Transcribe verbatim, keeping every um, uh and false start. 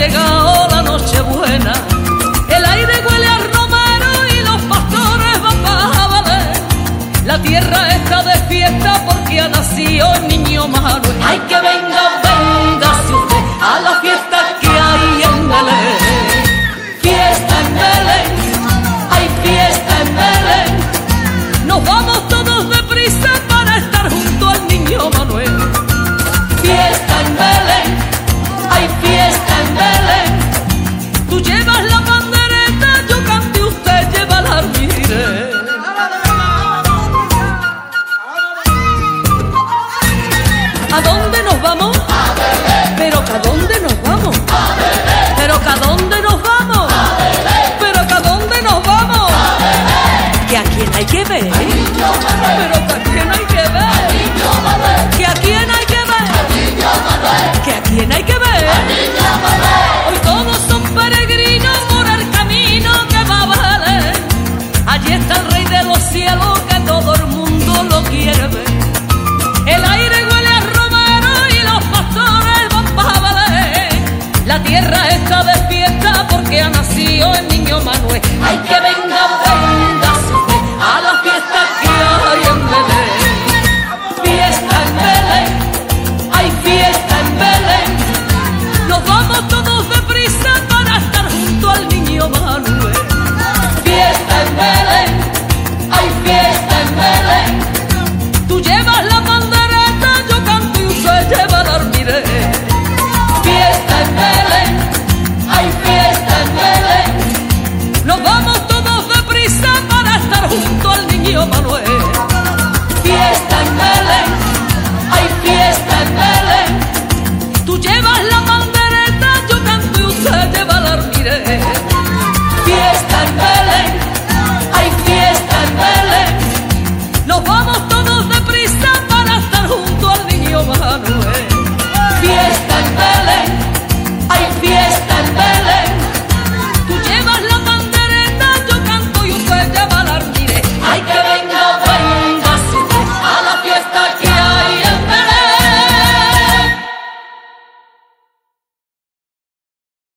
llegado la noche buena. El aire huele a romero y los pastores van para valer. La tierra está de fiesta porque ha nacido el niño Manuel. Ay, que venga, venga si usted a la fiesta que hay en Belén.